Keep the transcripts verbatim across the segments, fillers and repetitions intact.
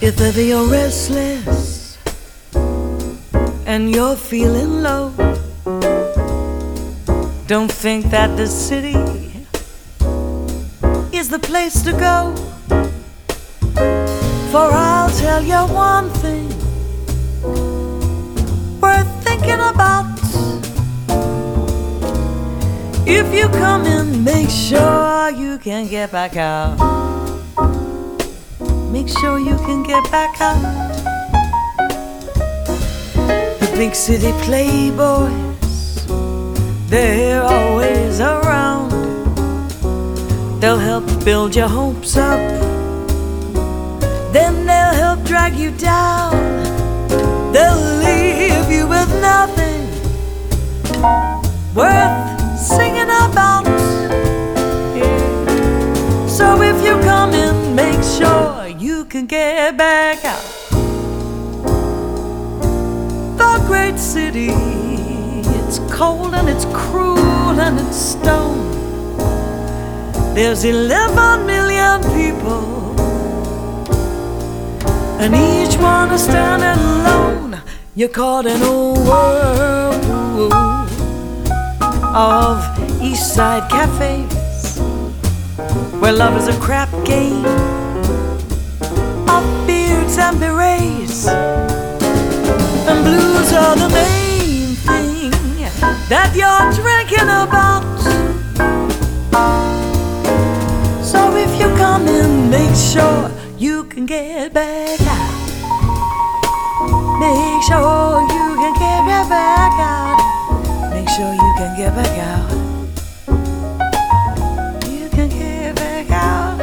If ever you're restless and you're feeling low, don't think that the city is the place to go. For I'll tell you one thing worth thinking about. If you come in, make sure you can get back out. Make sure you can get back out. The big city playboys, they're always around. They'll help build your hopes up, then they'll help drag you down. They'll leave you with nothing worth singing about. Yeah. So if you come in, make sure you can get back out. The great city, it's cold and it's cruel and it's stone. There's eleven million people, and each one is standing alone. You're caught in a whirlpool of East Side cafes, where love is a crap game of beards and berets, and blues are the main thing that you're drinking about. So if you come in, make sure you can get back out. Make sure you can get back out. Make sure you can get back out. You can get back out.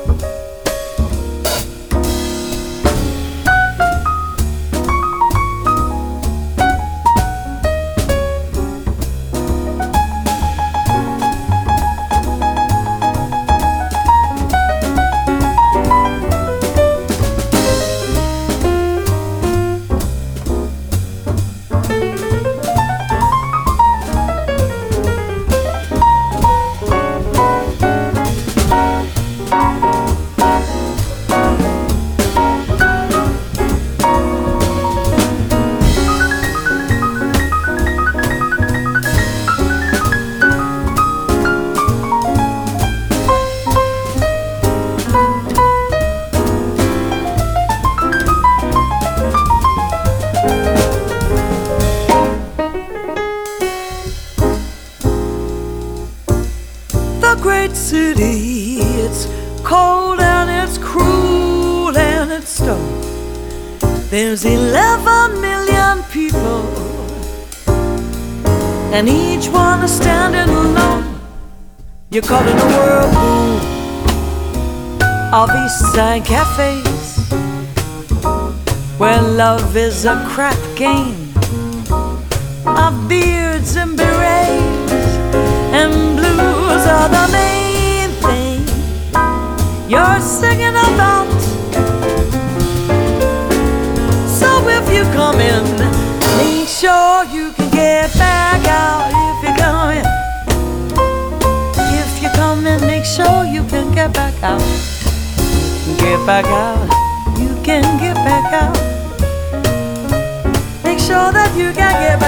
Great city, it's cold and it's cruel and it's stone. There's eleven million people, and each one is standing alone. You're caught in a whirlpool of East Side cafes, where love is a crap game of beards and berets, and blues are the main thing you're singing about. So if you come in, make sure you can get back out. If you come in, if you come in, make sure you can get back out. Get back out, you can get back out. Make sure that you can get back out.